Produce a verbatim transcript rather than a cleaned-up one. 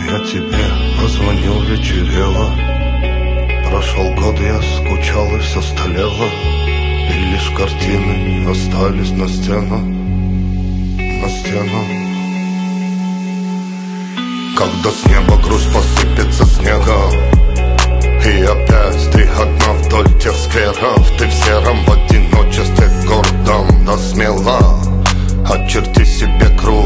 я тебе позвонил, вечерело. Прошел год, я скучал и все столело, и лишь картины остались на стену, на стену. Когда с неба грусть посыпется снегом, и опять ты одна вдоль тех скверов, ты в сером в одиночестве гордом, да смело очерти себе круг